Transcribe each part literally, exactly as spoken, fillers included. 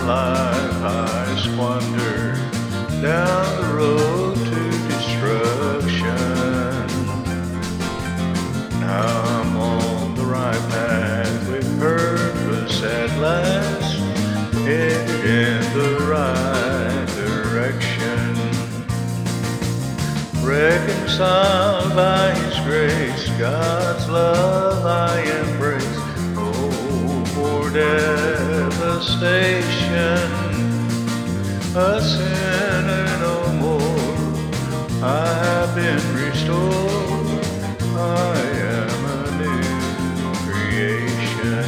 life I squandered down the road to destruction. Now I'm on the right path with purpose at last, headed in the right direction. Reconciled by His grace, God's love I embrace. Oh, for devastation, a sinner no more. I have been restored, I am a new creation.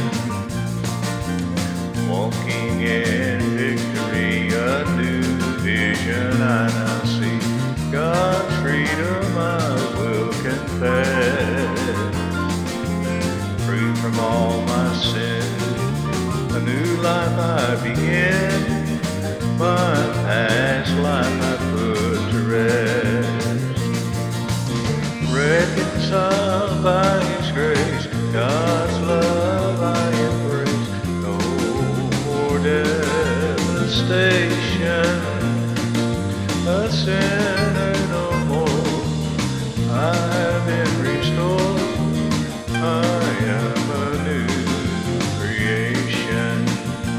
Walking in victory, a new vision I now see. God's freedom I will confess. Free from all my sin, a new life I begin. My past life I put to rest. Reconciled by His grace, God's love I embrace. No more devastation, a sinner no more. I have been restored, I am a new creation.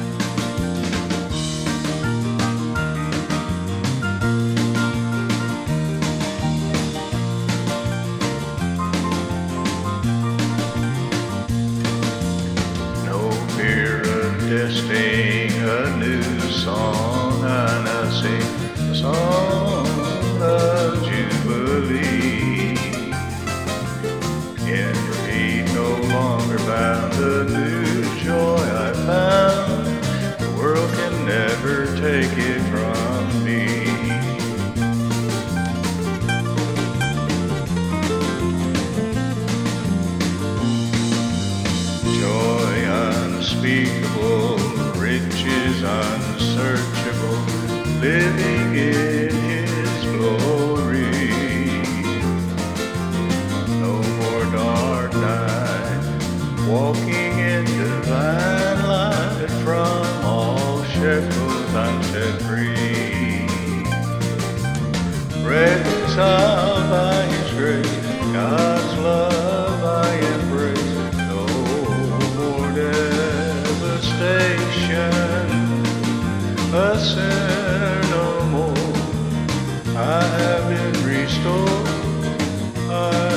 No fear of testing, a new song I now sing, a song of jubilee. In defeat no longer bound, a new joy I found. The world can never take it from me. Joy unspeakable, riches unsearchable, living in His glory. No more dark night, walking in divine light. From all shackles I'm set free. Reconciled by His grace, God's love I embrace. No more devastation, a sinner no more. I have been restored, I